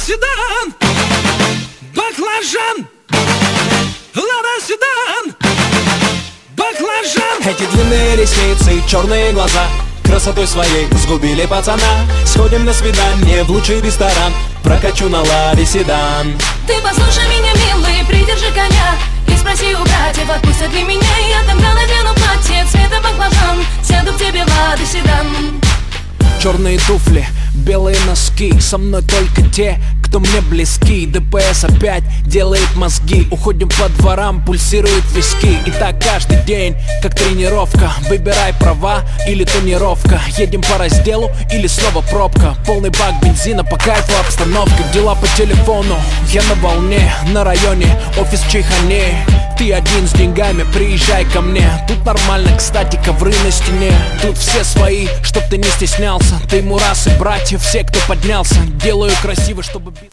седан, баклажан. Лада седан, баклажан. Эти длинные ресницы, черные глаза красотой своей сгубили пацана. Сходим на свидание в лучший ресторан, прокачу на Ладе седан. Ты послушай меня, милый, придержи коня и спроси у братьев, отпустят ли меня. Я тогда надену платье цвета баклажан, сяду к тебе в Лада седан. Черные туфли, белые носки, со мной только те, кто мне близки. ДПС опять делает мозги, уходим по дворам, пульсируют виски. И так каждый день, как тренировка. Выбирай права или тонировка. Едем по разделу или снова пробка. Полный бак бензина, по кайфу обстановка. Дела по телефону, я на волне. На районе, офис в Чайхане. Ты один с деньгами, приезжай ко мне. Тут нормально, кстати, ковры на стене. Тут все свои, чтоб ты не стеснялся. Ты ему раз и братья, все, кто поднялся. Делаю красиво, чтобы...